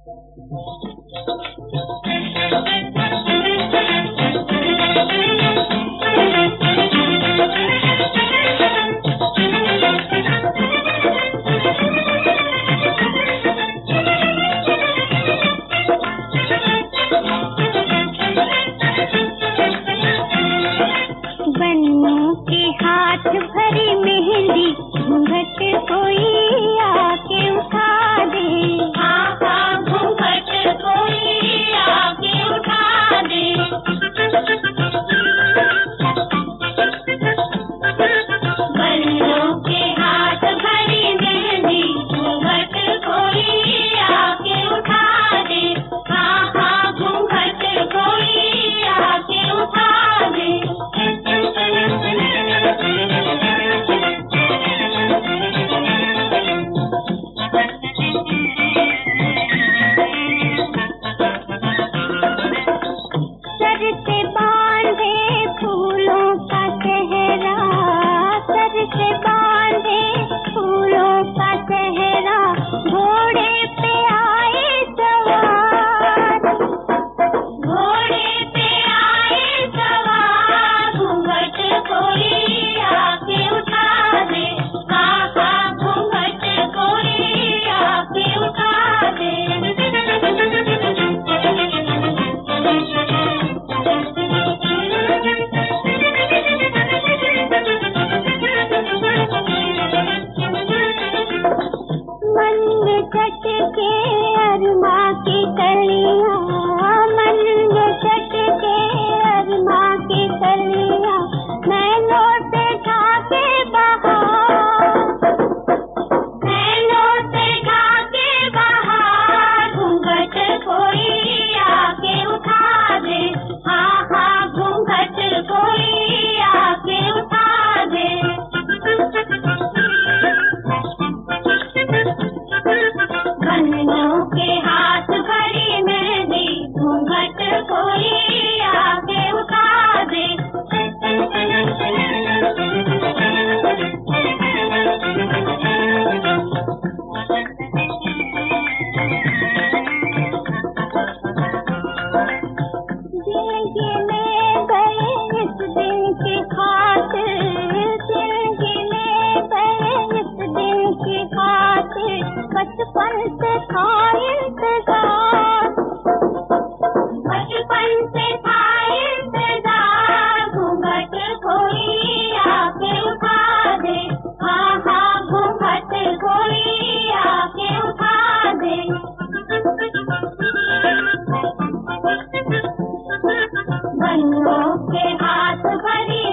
बन्नों के हाथ भरी मेहंदी, घूंघट कोई आके उठा दे। घूंघट कोई आके उठा दे। बन्नों के हाथ भरी मेहंदी, घूंघट कोई आके उठा दे। घूंघट कोई आके उठा दे। सर से बांधे फूलों का सेहरा, सर से बांधे फूलों का सेहरा, घोड़े पे आए सवार। घोड़े पे आए सवार, घूंघट कोई आके उठा दे। घूंघट कोई आके उठा दे। मन में चटके अरमा की कलियां, मन में चटके अरमा की कलियां, नैनों से ढाके बहार। नैनों से ढाके बहार, घूंघट कोई आके उठा दे। घूंघट कोई आके उठा दे। बन्नों के हाथ भरी मेहंदी, घूंघट कोई आके उठा दे। जिंदगी में गए इस दिन की खातिर, जिंदगी में गए इस दिन की खातिर, बचपन से था इंतजार। बचपन से था इंतजार, घूंघट कोई आके उठा दे। घूंघट कोई आके उठा दे। बन्नों के हाथ भरी